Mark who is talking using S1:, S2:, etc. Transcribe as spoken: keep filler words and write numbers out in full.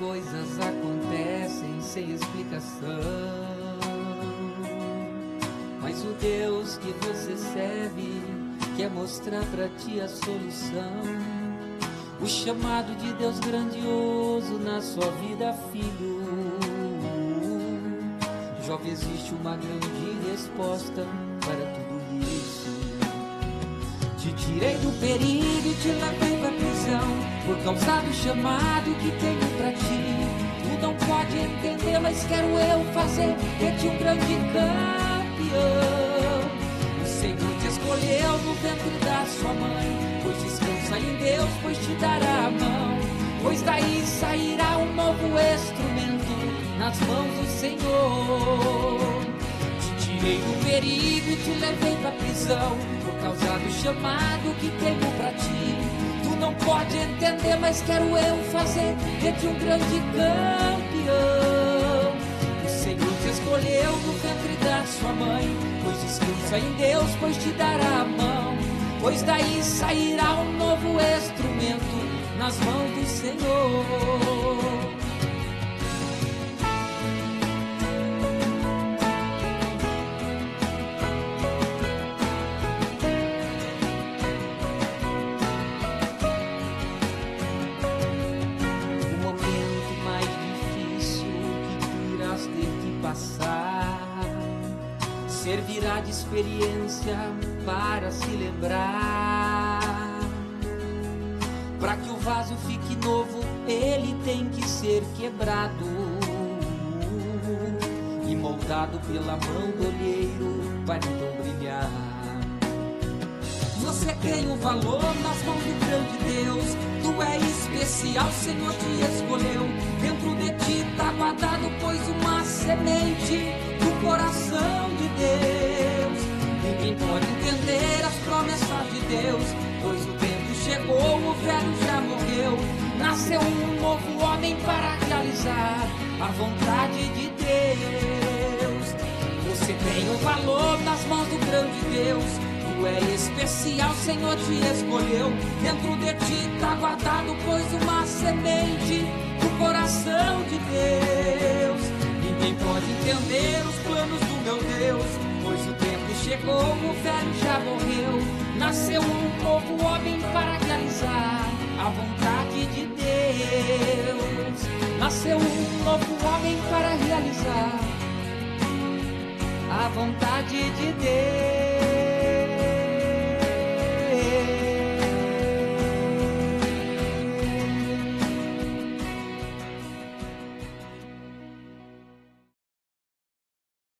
S1: coisas acontecem sem explicação, mas o Deus que você serve quer mostrar pra ti a solução. O chamado de Deus grandioso na sua vida, filho. Jovem, existe uma grande resposta para tudo isso. Te tirei do perigo e te levei pra prisão, por causa do chamado que tenho pra ti. Tu não pode entender, mas quero eu fazer de ti um grande campeão. O Senhor te escolheu no ventre da sua mãe, pois descansa em Deus, pois te dará a mão. Pois daí sairá um novo instrumento nas mãos do Senhor. Te tirei do perigo e te levei pra prisão, por causa do chamado que tenho pra ti. Tu não pode entender, mas quero eu fazer de ti um grande campeão. O Senhor te escolheu no ventre da sua mãe, pois descansa em Deus, pois te dará a mão. Pois daí sairá um novo instrumento nas mãos do Senhor. Servirá de experiência para se lembrar. Para que o vaso fique novo, ele tem que ser quebrado e moldado pela mão do olheiro para então brilhar. Você tem um valor nas mãos do grande Deus. Tu é especial, Senhor te escolheu. Dentro de ti tá guardado, pois uma semente do coração de Deus. Ninguém pode entender as promessas de Deus, pois o tempo chegou, o velho já morreu. Nasceu um novo homem para realizar a vontade de Deus. Você tem o valor nas mãos do grande Deus. Tu é especial, Senhor te escolheu. Dentro de ti tá guardado, pois uma semente do coração de Deus. Ninguém pode entender os planos do meu Deus, pois o tempo chegou, o velho já morreu. Nasceu um novo homem para realizar a vontade de Deus. Nasceu um novo homem para realizar a vontade de Deus.